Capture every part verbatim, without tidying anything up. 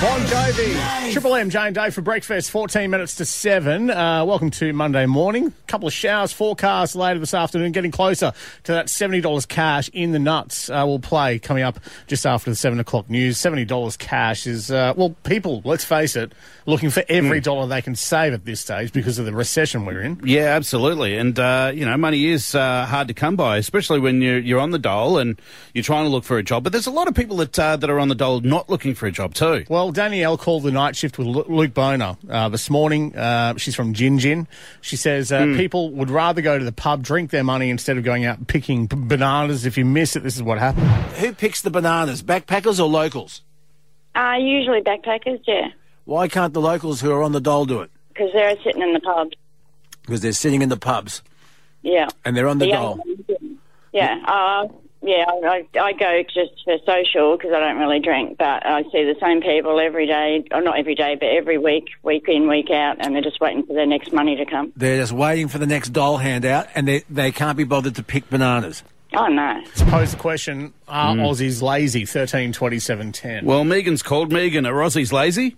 Bon Jovi, Triple M, Jane Day for breakfast, fourteen minutes to seven. Uh, welcome to Monday morning. Couple of showers forecast later this afternoon, getting closer to that seventy dollars cash in the nuts. Uh, we'll play coming up just after the seven o'clock news. seventy dollars cash is, uh, well, people, let's face it, looking for every mm. dollar they can save at this stage because of the recession we're in. Yeah, absolutely. And, uh, you know, money is uh, hard to come by, especially when you're, you're on the dole and you're trying to look for a job. But there's a lot of people that, uh, that are on the dole not looking for a job too. Well, Danielle called the night shift with Luke Boner uh, this morning. Uh, she's from Gin Gin. She says uh, mm. people would rather go to the pub, drink their money instead of going out and picking b- bananas. If you miss it, this is what happened. Who picks the bananas, backpackers or locals? Uh, usually backpackers, yeah. Why can't the locals who are on the dole do it? Because they're sitting in the pubs. Because they're sitting in the pubs? Yeah. And they're on the, the dole? Yeah. Uh, yeah, I, I go just for social because I don't really drink, but I see the same people every day, or not every day, but every week, week in, week out, and they're just waiting for their next money to come. They're just waiting for the next dole handout, and they, they can't be bothered to pick bananas. Oh, no. Let's pose the question, are mm. Aussies lazy? thirteen twenty-seven ten. Well, Megan's called. Megan, are Aussies lazy?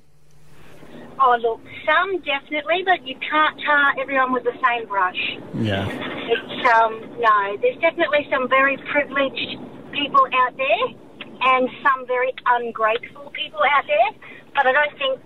Oh, look, some definitely, but you can't tar everyone with the same brush. Yeah. It's, um, no, there's definitely some very privileged people out there and some very ungrateful people out there, but I don't think,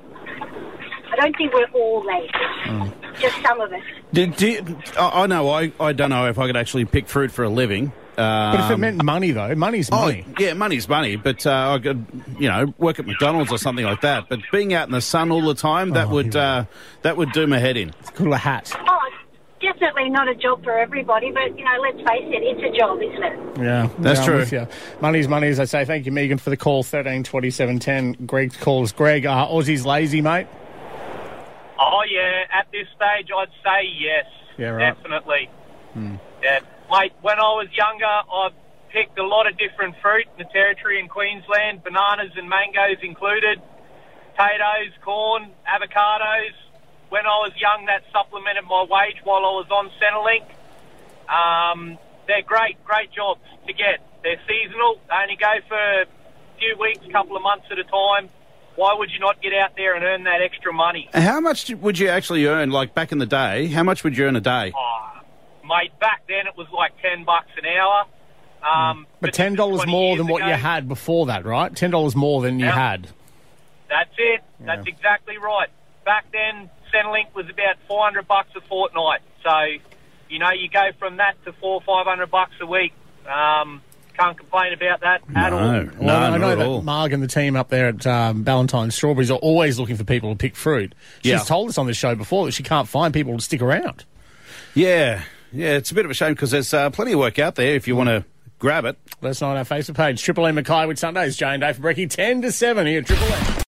I don't think we're all lazy. Mm. Just some of us. Do, do, I, I know, I, I don't know if I could actually pick fruit for a living. Um, but if it meant money, though, money's money. Oh, yeah, money's money, but uh, I could, you know, work at McDonald's or something like that. But being out in the sun all the time, that oh, would uh, that would do my head in. It's called a hat. Oh, definitely not a job for everybody, but, you know, let's face it, it's a job, isn't it? Yeah, that's yeah, true. Money's money, as I say. Thank you, Megan, for the call, thirteen twenty-seven ten. Greg calls. Greg, uh, Aussie's lazy, mate? Oh, yeah, at this stage, I'd say yes. Yeah, right. Definitely. Hmm. Yeah. Mate, when I was younger, I picked a lot of different fruit in the Territory in Queensland, bananas and mangoes included, potatoes, corn, avocados. When I was young, that supplemented my wage while I was on Centrelink. Um, they're great, great jobs to get. They're seasonal. They only go for a few weeks, a couple of months at a time. Why would you not get out there and earn that extra money? How much would you actually earn, like back in the day? How much would you earn a day? Oh, mate, back then it was like ten bucks an hour. Um, but, but ten dollars more than what ago, you had before that, right? ten dollars more than you yeah, had. That's it. Yeah. That's exactly right. Back then, Centrelink was about four hundred bucks a fortnight. So, you know, you go from that to four, five hundred bucks a week. Um, can't complain about that at no, all. No, well, I know that all. Marg and the team up there at um, Ballantyne Strawberries are always looking for people to pick fruit. She's yeah. told us on this show before that she can't find people to stick around. Yeah, yeah, it's a bit of a shame because there's uh, plenty of work out there if you want to grab it. Let us know on our Facebook page. Triple M Mackay with Sundays. Jane Day for Brekkie, ten to seven here at Triple M.